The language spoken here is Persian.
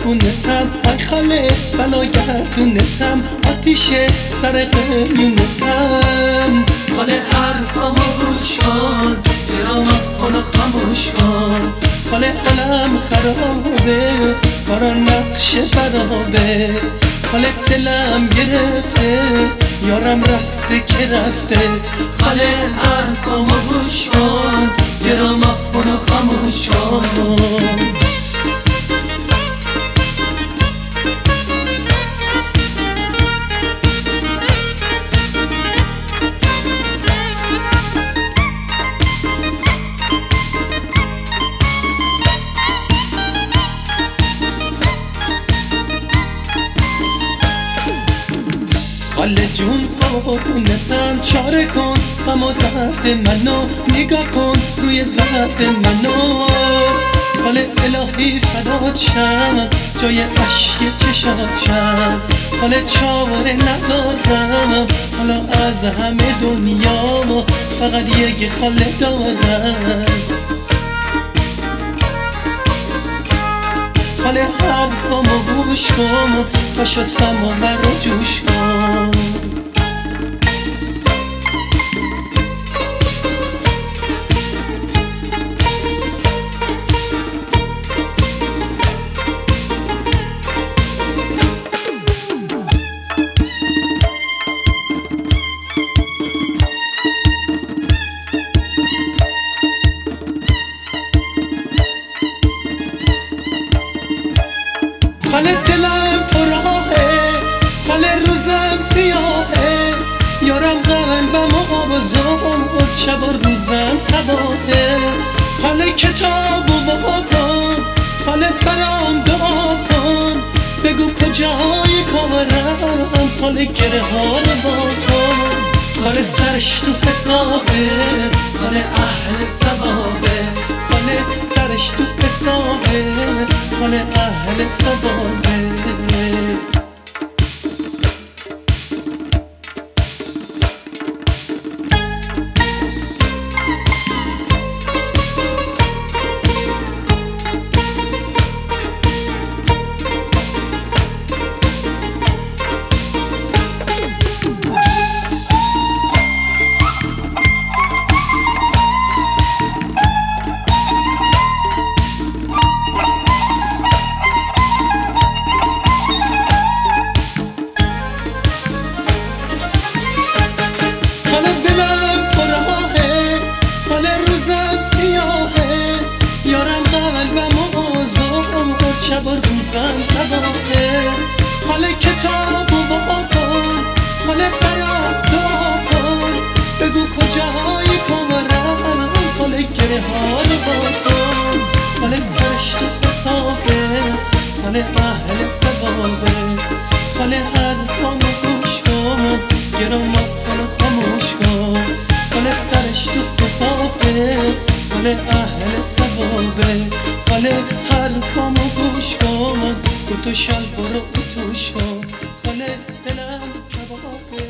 قربونتم، ای خاله بلا گردونتم، آتیش سر قلیونتم. خاله حرفامو گوش کن، گرامافونو خاموش کن. خاله حالم خرابه، کارا نقش برابه. خاله دلم گرفته، یارم رفته که رفته. خاله حرفامو گوش کن، گرامافونو خاموش کن. خاله جون قربونتم، چاره کن غم و درد منو، نگاه کن روی زرد منو. خاله الهی فدات شم، جای اشک چشات شم. خاله چاره ندارم حالا از همه دنیا، فقط یک خاله دارم. خاله حرفامو گوش کن، پاشو سماور رو جوش کن. خاله دلم پراهه، خاله روزم سیاهه. یارم قلبم و آوازم، شب و روزم تباهه. خاله کتابو وا کن، خاله برام دعا کن. بگو کجای کارم، خاله گره ها رو وا کن. خاله سرش تو حسابه، خاله اهل ثوابه. خاله سرش تو حسابه، خاله اهل ثوابه. شب و روزم تباهه. خاله کتابو وا کن، خاله برام دعا کن. بگو کجای کارم، خاله گره ها رو وا کن. خاله سرش تو حسابه، خاله اهل ثوابه. خاله حرفامو گوش کن، گرامافونو خاموش کن. خاله سرش تو حسابه، خاله اهل ثوابه. خاله حرفامو گوش کن، تو شال برو اتوش کن. خاله دلم کبابه.